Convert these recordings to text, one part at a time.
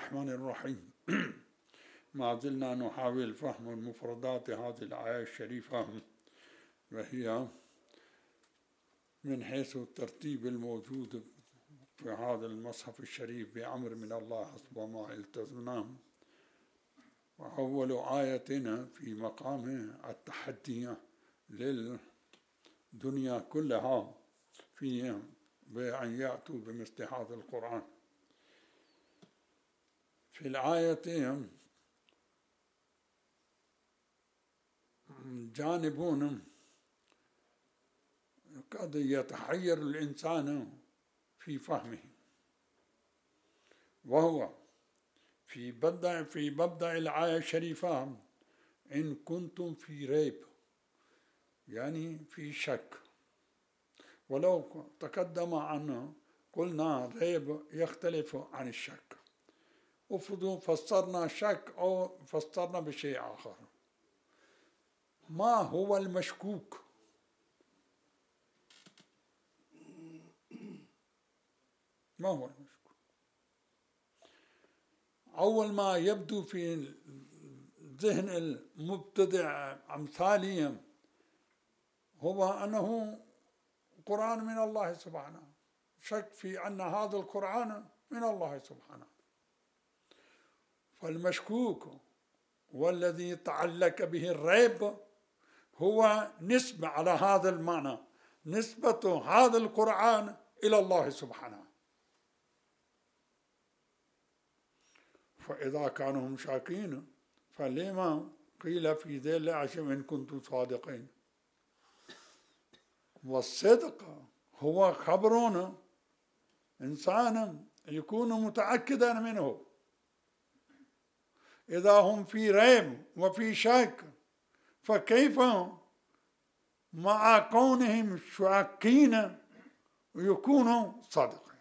الرحمن الرحيم. ما زلنا نحاول فهم المفردات هذه الآية الشريفة، وهي من حيث الترتيب الموجود في هذا المصحف الشريف بأمر من الله حسب ما التزمناه. وأول آية في مقام التحدي للدنيا كلها في بأن يأتوا بمثل هذا القرآن. في الآية جانب قد يتحير الإنسان في فهمه، وهو في مبدأ الآية الشريفة: إن كنتم في ريب، يعني في شك. ولو تقدم أن قلنا ريب يختلف عن الشك، افرضوا فسرنا شك أو فسرنا بشيء آخر. ما هو المشكوك؟ ما هو المشكوك؟ أول ما يبدو في ذهن المبتدع أمثاليا هو أنه قرآن من الله سبحانه، شك في أن هذا القرآن من الله سبحانه. فالمشكوك والذي تعلق به الريب هو نسبة على هذا المعنى، نسبة هذا القرآن إلى الله سبحانه. فإذا كانوا هم شاكين فلما قيل في ذي العشم إن كنتم صادقين؟ والصدق هو خبرنا إنسانا يكون متأكدا منه. إذا هم في ريب وفي شك فكيف مع كونهم شاكين يكونوا صادقين؟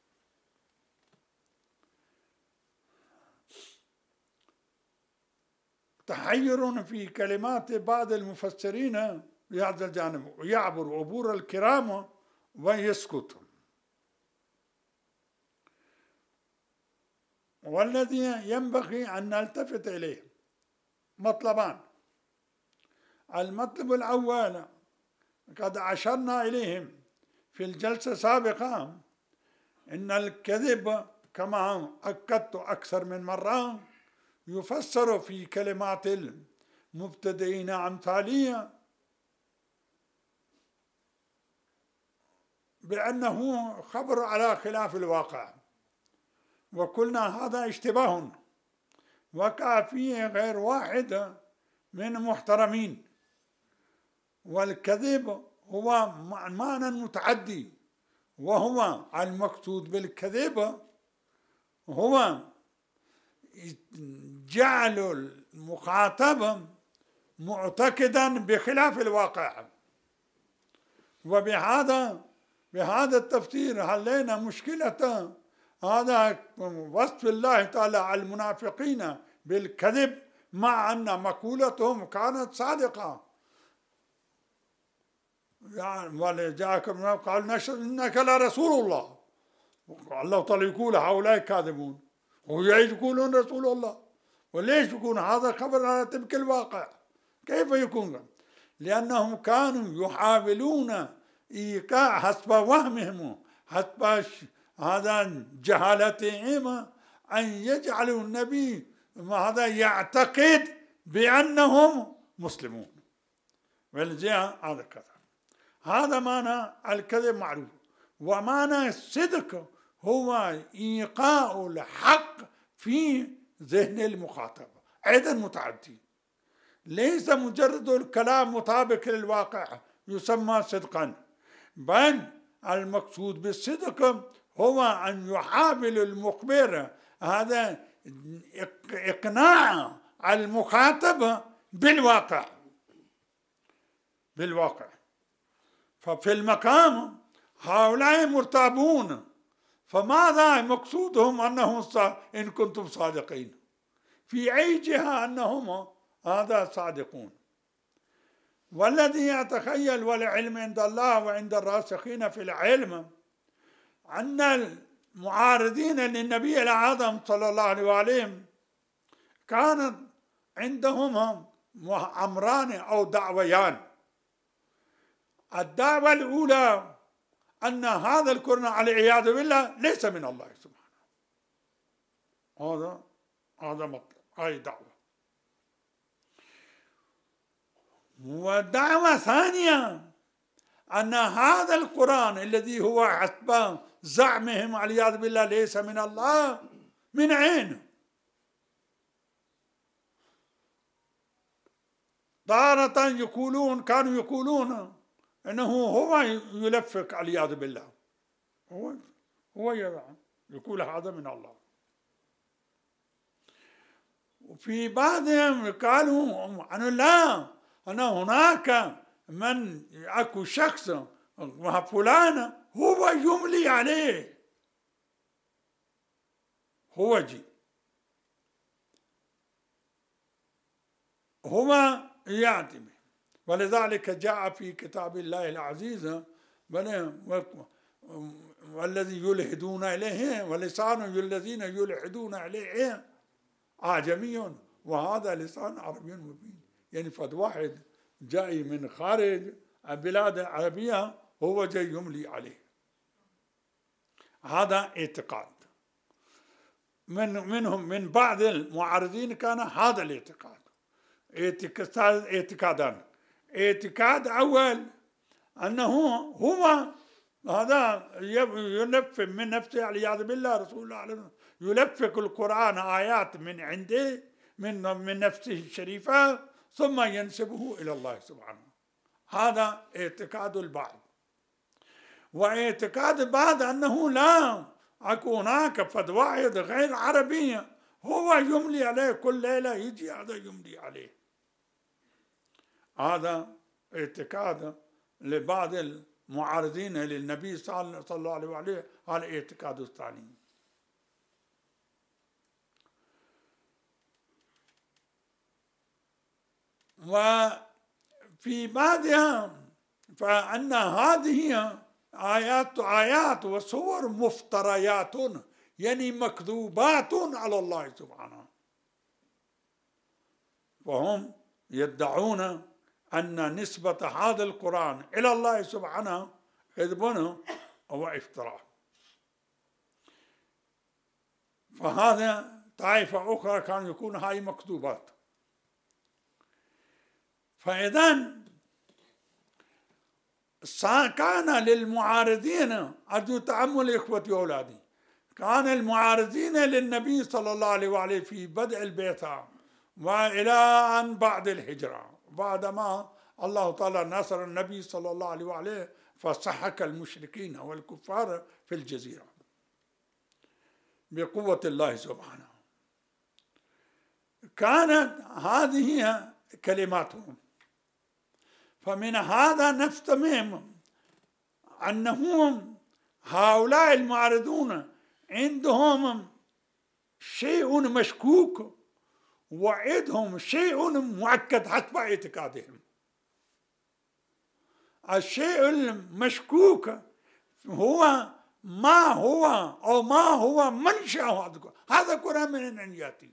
تحير في كلمات بعض المفسرين بهذا الجانب، يعبر عبور الكرام ويسكت. والذي ينبغي أن نلتفت إليه مطلبان. المطلب الأول قد أشرنا إليهم في الجلسة السابقة، إن الكذب كما أكدت أكثر من مرة يفسر في كلمات المبتدئين أمثالية بأنه خبر على خلاف الواقع، وقلنا هذا اشتباه وقع فيه غير واحد من محترمين. والكذب هو معنى متعدي، وهو المقصود بالكذب هو جعل المخاطب معتقدا بخلاف الواقع. وبهذا التفسير حلينا مشكلة هذا وصف الله تعالى على المنافقين بالكذب، مع أن مقولتهم كانت صادقة. يعني ولجاءكم قال نشهد إنك لرسول الله، الله تعالى يقول هؤلاء كاذبون، ويقولون رسول الله. وليش يكون هذا خبر على طبق الواقع؟ كيف يكون؟ لأنهم كانوا يحاولون إيقاع حسب وهمهم، حسب هذا جهالتهم، أن يجعلوا النبي هذا يعتقد بأنهم مسلمون. والجهة هذا كذا. هذا معنى الكذب معروف. ومعنى الصدق هو إيقاع الحق في ذهن المخاطب، أيضا متعدي، ليس مجرد الكلام مطابق للواقع يسمى صدقا، بل المقصود بالصدق هو أن يحاول المخبر هذا إقناع المخاطب بالواقع. ففي المقام هؤلاء مرتابون، فماذا مقصودهم أنهم إن كنتم صادقين؟ في أي جهة أنهم هذا صادقون؟ والذي يتخيل والعلم عند الله وعند الراسخين في العلم أن المعارضين للنبي الأعظم صلى الله عليه وآله كانت عندهم أمران أو دعويان. الدعوة الأولى أن هذا القرآن والعياذ بالله ليس من الله سبحانه، هذا مطلب، هاي دعوة. ودعوة ثانية أن هذا القرآن الذي هو حسب زعمهم والعياذ بالله ليس من الله، من عين؟ تارة كانوا يقولون انه هو يلفق والعياذ بالله، هو يقول هذا من الله. وفي بعضهم قالوا أنه لا، أن هناك من أكو شخص فلان هو يملي عليه، هو يعتمد. ولذلك جاء في كتاب الله العزيز والذي يلحدون إليه ولسان الذين يلحدون إليه أعجمي وهذا لسان عربي مبين. يعني فد واحد جاي من خارج البلاد العربية هو جاي يملي عليه. هذا اعتقاد منهم، من بعض المعارضين كان هذا الاعتقاد. اعتقادان: اعتقاد أول أنه هو هذا يلف من نفسه والعياذ بالله، رسول الله عليه وسلم يلفق القرآن آيات من عنده من نفسه الشريفة ثم ينسبه إلى الله سبحانه. هذا اعتقاد البعض. واعتقاد البعض أنه لا، أكو هناك فد واحد غير عربي هو يملي عليه، كل ليلة يجي هذا يملي عليه. هذا اعتقاد لبعض المعارضين للنبي صلى الله عليه وسلم. هذا الاعتقاد الثاني. وفي بعضها فأن هذه آيات وصور مفتريات، يعني مكذوبات على الله سبحانه. وهم يدعون أن نسبة هذا القرآن إلى الله سبحانه كذب وافتراء. فهذا طائفة أخرى كان يكون هاي مكذوبات. فإذا كان للمعارضين، أرجو تأمل إخوتي وأولادي، كان المعارضين للنبي صلى الله عليه وآله في بدء البعثة وإلى أن بعد الهجرة، بعدما الله تعالى نصر النبي صلى الله عليه وآله فسحق المشركين والكفار في الجزيرة بقوة الله سبحانه. كانت هذه كلماتهم. فمن هذا نفتهم أنهم هؤلاء المعارضون عندهم شيء مشكوك وعندهم شيء مؤكد حسب اعتقادهم. الشيء المشكوك هو ما هو منشأ هذا القرآن من أن يأتي.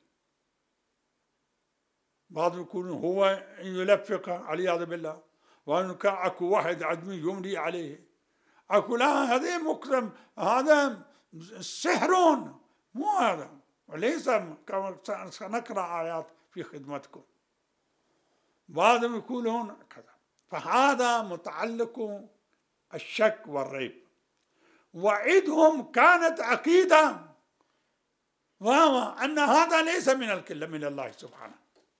بعض يكون هو يلفق والعياذ بالله، وأن أكو واحد عدمي يملي عليه، أكو لا هذا مقسم، هذا سحر، مو هذا، وليس كما سنقرأ آيات في خدمتكم. بعضهم يقولون كذا. فهذا متعلق الشك والريب. وعدهم كانت عقيدة، وهو أن هذا ليس من الله سبحانه.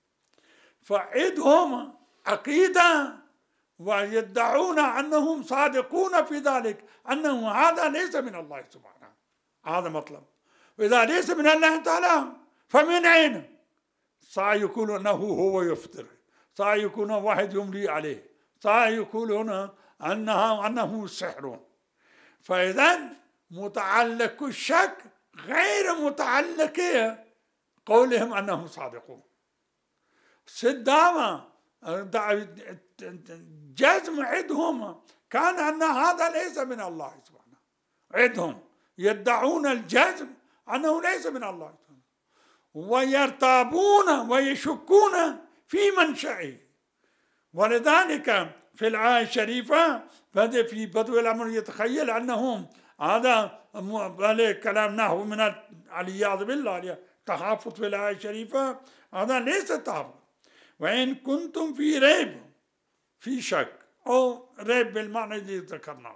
فعدهم عقيدة ويدعون أنهم صادقون في ذلك، أنه هذا ليس من الله سبحانه. هذا مطلب. وإذا ليس من الله تعالى فمن أين؟ سيقولون أنه هو يفتر، سيقولون واحد يملي عليه، سيقولون أنه سحر. فإذا متعلق الشك غير متعلق قولهم أنهم صادقون. صدامة جزم عدهم كان أن هذا ليس من الله سبحانه. عدهم يدعون الجزم أنه ليس من الله ويرتابون ويشكون في منشأه. ولذلك في الآية الشريفة بدأ في بدو الأمر يتخيل أنهم هذا كلام نحو من العياذ بالله تحفظ في الآية الشريفة، هذا ليس تحفظ. وإن كنتم في ريب، في شك أو ريب بالمعنى الذي ذكرناه،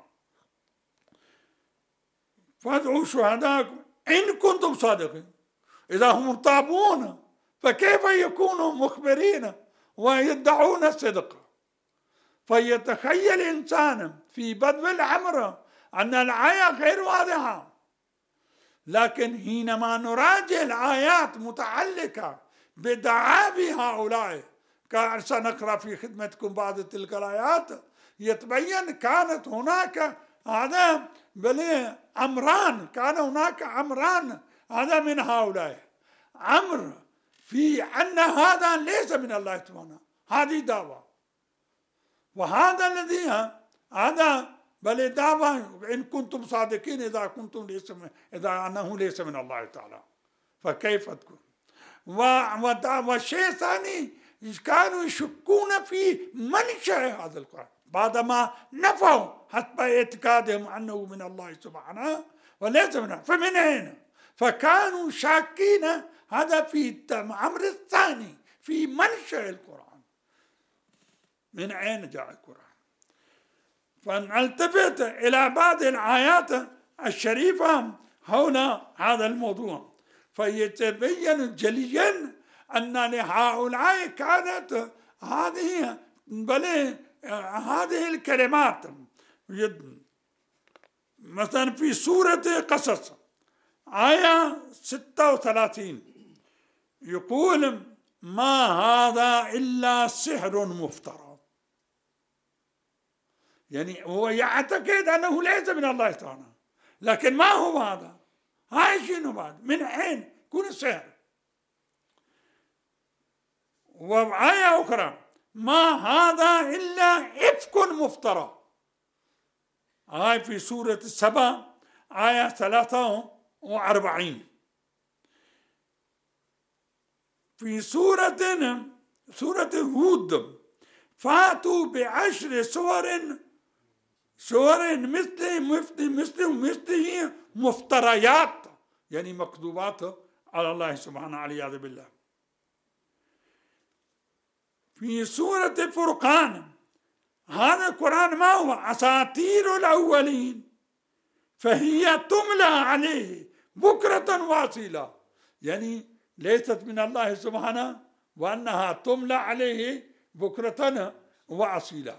فادعوا شهداءكم إن كنتم صادقين. إذا هم مرتابون فكيف يكونوا مخبرين ويدعون الصدق؟ فيتخيل الإنسان في بدو الأمر أن الآية غير واضحة، لكن حينما نراجع الآيات متعلقة بدعاوى هؤلاء، سنقرأ في خدمتكم بعض تلك الآيات، يتبين كانت هناك هذا أمران، كان هناك أمران هذا من هؤلاء. أمر في أن هذا ليس من الله سبحانه، هذه دعوة، وهذا الذي هذا دعوة إن كنتم صادقين، إذا أنه ليس من الله تعالى فكيف تكون؟ والشيء الثاني كانوا يشكون في منشأ هذا القرآن بعدما نفوا حسب اعتقادهم أنه من الله سبحانه وليس منه. فمن أين؟ فكانوا شاكين هذا في الأمر الثاني في منشأ القرآن، من أين جاء القرآن؟ فنلتفت إلى بعض الآيات الشريفة حول هذا الموضوع، فيتبين جليا أن لهؤلاء كانت هذه الكلمات. مثلا في سورة قصص آية 36 يقول: ما هذا إلا سحر مفترى. يعني هو يعتقد أنه ليس من الله تعالى، لكن ما هو هذا؟ هاي شنو بعد؟ من أين يكون السحر؟ وآية أخرى: ما هذا إلا إفك مفترى. هاي في سورة السبع آية 43. في سورة هود: فاتوا بعشر سور مثله مفتريات، يعني مكذوبات على الله سبحانه والعياذ بالله. في سورة الفرقان: هذا القرآن ما هو؟ أساطير الأولين فهي تملى عليه بكرة واصيلا، يعني ليست من الله سبحانه وأنها تملى عليه بكرة وأصيلا.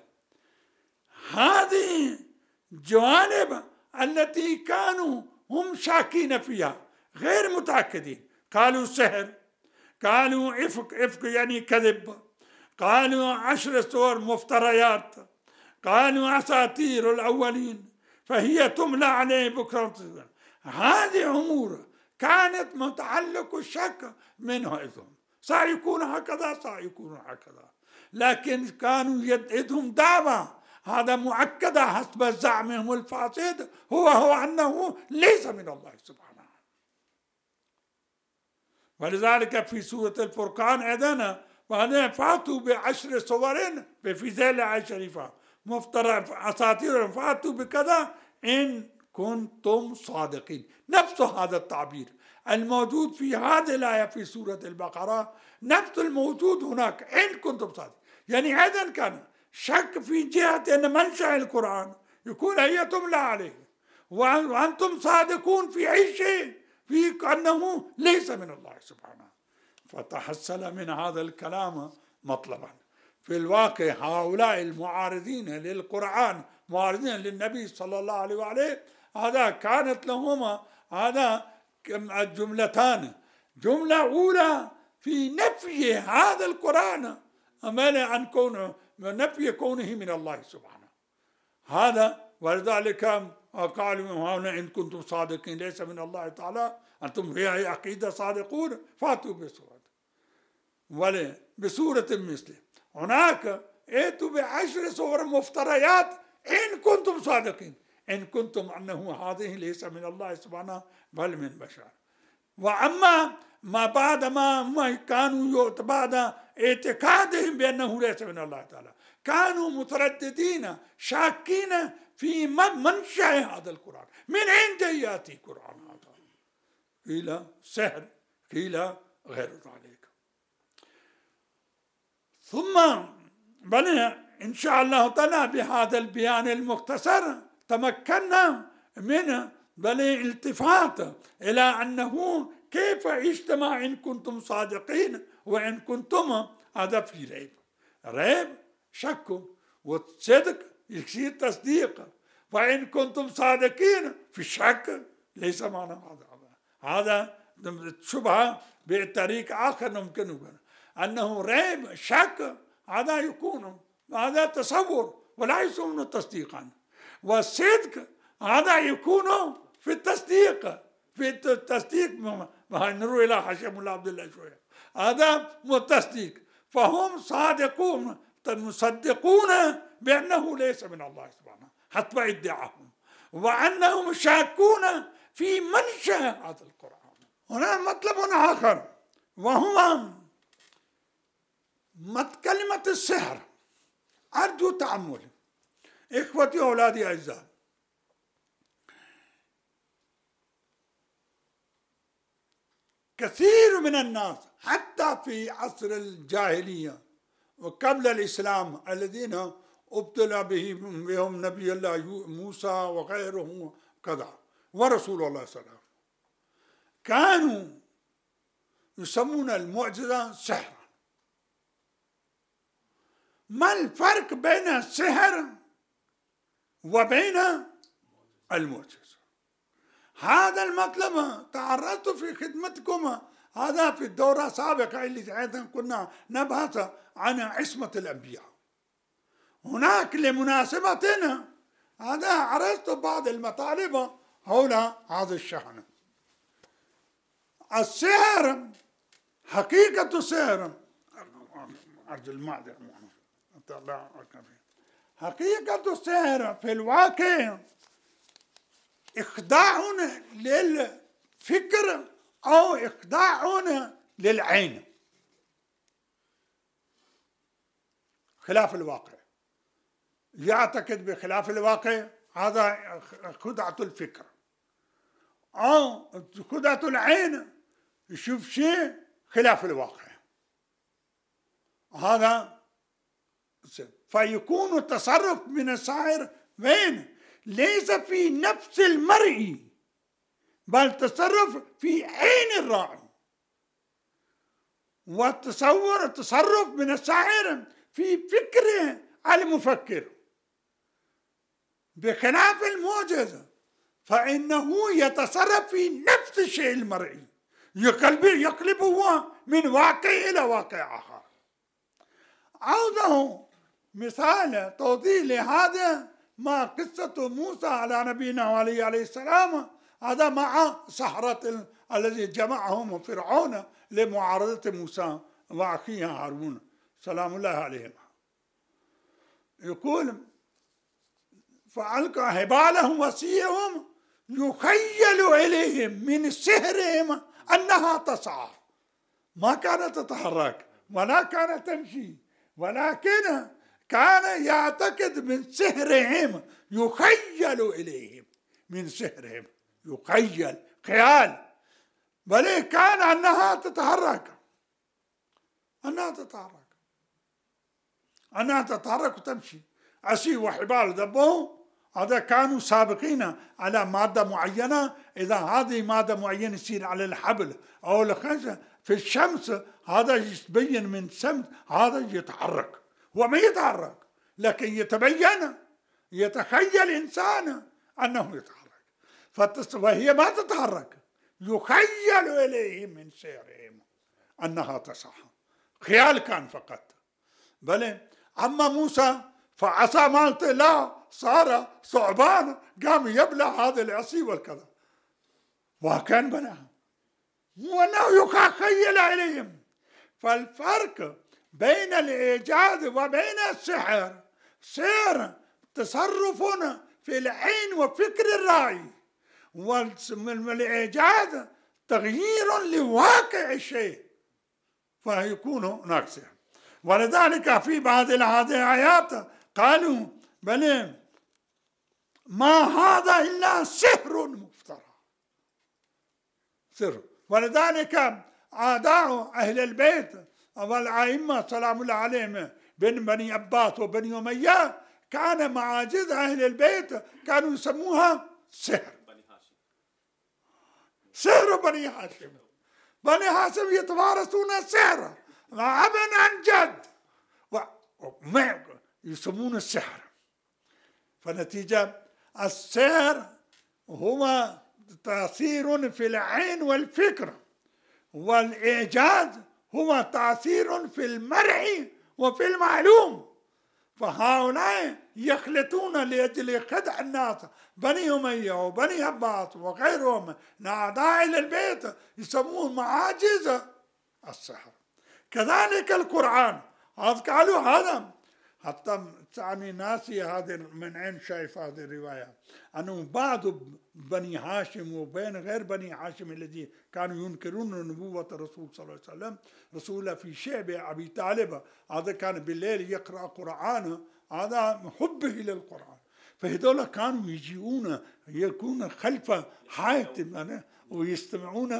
هذه جوانب التي كانوا هم شاكين فيها غير متأكدين. قالوا سحر، قالوا إفك يعني كذب، قالوا 10 سور مفتريات، قالوا أساطير الأولين فهي تملى عليه بكرة. هذه أمور كانت متعلق الشك منها إذن سيكون هكذا سيكون هكذا، لكن كانوا يدهم دعوة هذا مؤكدة حسب زعمهم الفاسد هو أنه ليس من الله سبحانه. ولذلك في سورة الفرقان أيضا: وأنا فاتوا بعشر صور في ذيل الآية الشريفة مفترى أساطير فاتوا بكذا إن كنتم صادقين. نفس هذا التعبير الموجود في هذه الآية في سورة البقرة نفس الموجود هناك إن كنتم صادقين. يعني أيضا كان شك في جهة أن منشأ القرآن يكون هي تملى عليه وأنتم صادقون في أي شيء في أنه ليس من الله سبحانه. فتحصل من هذا الكلام مطلبا. في الواقع هؤلاء المعارضين للقرآن معارضين للنبي صلى الله عليه وآله هذا كانت لهما هذا جملتان: جملة أولى في نفي هذا القرآن عن كونه نفي كونه من الله سبحانه هذا. ولذلك قالوا هنا إن كنتم صادقين ليس من الله تعالى أنتم في عقيدة صادقون فاتوا بسورة مثله. هناك ائتوا ب10 سور مفتريات إن كنتم صادقين. إن كنتم أنه هذه ليس من الله سبحانه بل من بشر. وأما ما بعد ما كانوا بعد اعتقادهم بأنه ليس من الله تعالى كانوا مترددين شاكين في منشأ هذا القرآن، من أين يأتي القرآن هذا؟ قيل سحر، قيل غير ذلك. ثم بل إن شاء الله تعالى بهذا البيان المختصر تمكنا من الالتفات إلى أنه كيف اجتمع إن كنتم صادقين وإن كنتم هذا في ريب شك، والصدق يصير تصديق، وإن كنتم صادقين في الشك ليس معنى هذا شبهة بطريق آخر ممكن أنه ريب شك هذا يكون هذا تصور ولا يكون تصديقا، والصدق هذا يكون في التصديق نروح إلى حشم الله عبد الله شوية، هذا متصديق، فهم صادقون مصدقون بأنه ليس من الله سبحانه حتى ادعاهم، وأنهم شاكون في منشأ هذا القرآن. هنا مطلب آخر وهو كلمة السحر. أرجو تأمل إخوتي وأولادي أعزاء، كثير من الناس حتى في عصر الجاهلية وقبل الإسلام الذين ابتلى بهم نبي الله موسى وغيره كذا ورسول الله صلى الله عليه وسلم كانوا يسمون المعجزة سحرا. ما الفرق بين السحر وبين المعجزة؟ هذا المطلب تعرضت في خدمتكم هذا في الدورة السابقة اللي كنا نبحث عن عصمة الأنبياء. هناك لمناسبتنا هذا عرضت بعض المطالب حول هذا الشأن. السحر حقيقة السحر أرجو المعذرة، حقيقة السحر في الواقع إخداع للفكر أو إخداع للعين خلاف الواقع. يعتقد بخلاف الواقع هذا خدعة الفكر، أو خدعة العين يشوف شيء خلاف الواقع. هذا فيكون التصرف من الساحر وين؟ ليس في نفس المرء بل تصرف في عين الراعي، التصرف من الساحر في فكر المفكر، بخلاف المعجزة فإنه يتصرف في نفس الشيء المرئي، يقلبه من واقع إلى واقع آخر. عوده مثال توضيح لهذا ما قصة موسى على نبينا وعليه السلام، هذا مع سحرة الذي جمعهم فرعون لمعارضة موسى وأخيه هارون سلام الله عليهم. يقول فألقى حبالهم وعصيهم يخيل إليهم من سحرهم أنها تسعى، ما كانت تتحرك ولا كانت تمشي، ولكن كان يعتقد من سحرهم، يخيل إليهم من سحرهم، يخيل خيال، بل كان أنها تتحرك، أنها تتحرك وتمشي. عصي وحبال ذبوه هذا كانوا سابقين على مادة معينة، إذا هذه مادة معينة يصير على الحبل أو الخشب في الشمس هذا يتبين من الشمس هذا يتحرك، وما يتحرك لكن يتخيل إنسان أنه يتحرك، وهي ما تتحرك، يخيل إليهم من سحرهم أنها تسعى، خيال كان فقط. بل أما موسى فعصى مالته لا صار ثعبان قام يبلع هذا العصي والكذا، وكان بلاها وأنه يخيل إليهم. فالفرق بين الإيجاد وبين السحر، سحر تصرف في العين وفكر الراعي، والإعجاز تغيير لواقع الشيء فيكون هناك سحر. ولذلك في بعض هذه الآيات قالوا بل ما هذا إلا سحر مفترى، سر. ولذلك أعداء أهل البيت والأئمة سلام الله عليهم بن بني عباس وبني أمية كان معاجز أهل البيت كانوا يسموها سحر، سحر بني هاشم. بني هاشم يتوارثون السحر ابن عن جد يسمون السحر. فنتيجة السحر هو تأثير في العين والفكر، والإعجاز هو تأثير في المرء وفي المعلوم. فهؤلاء يخلطون لأجل خدع الناس، بني أمية وبني عباس وغيرهم من أعداء البيت يسموه معاجز السحر. كذلك القرآن قالوا هذا، حتى يعني ناسي هذا من عين شايف هذه الرواية أنه بعض بني هاشم وبين غير بني هاشم الذي كانوا ينكرون نبوة الرسول صلى الله عليه وسلم، رسول في شعب أبي طالب هذا كان بالليل يقرأ قرآن، هذا حبه للقرآن. فهذول كانوا يجيئون يكون خلف حاتم ويستمعون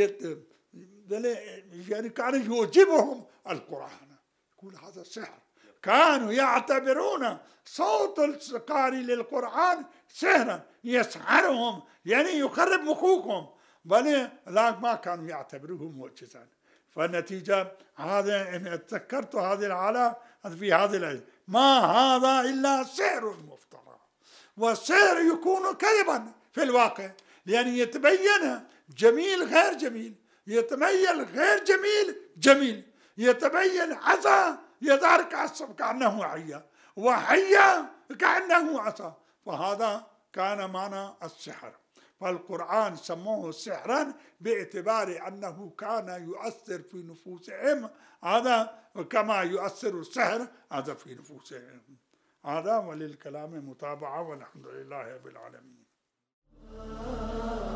يعني كان يعجبهم القرآن، يقول هذا سحر. كانوا يعتبرون صوت القارئ للقرآن سحرا يسحرهم، يعني يخرب مخوخهم، بل لا ما كانوا يعتبروه معجزا. فالنتيجة هذا إن تذكرت هذه الحالة في هذه الآية ما هذا إلا سحر مفترى. والسحر يكون كذبا في الواقع، لأن يتبين جميل غير جميل، يتبين غير جميل جميل، يتبين عصا يظهر كأنه حية، وحية كأنه عصا. فهذا كان معنى السحر. فالقرآن سموه سحرا باعتبار أنه كان يؤثر في نفوسهم، هذا كما يؤثر السحر هذا في نفوسهم. هذا وللكلام متابعة، والحمد لله رب العالمين.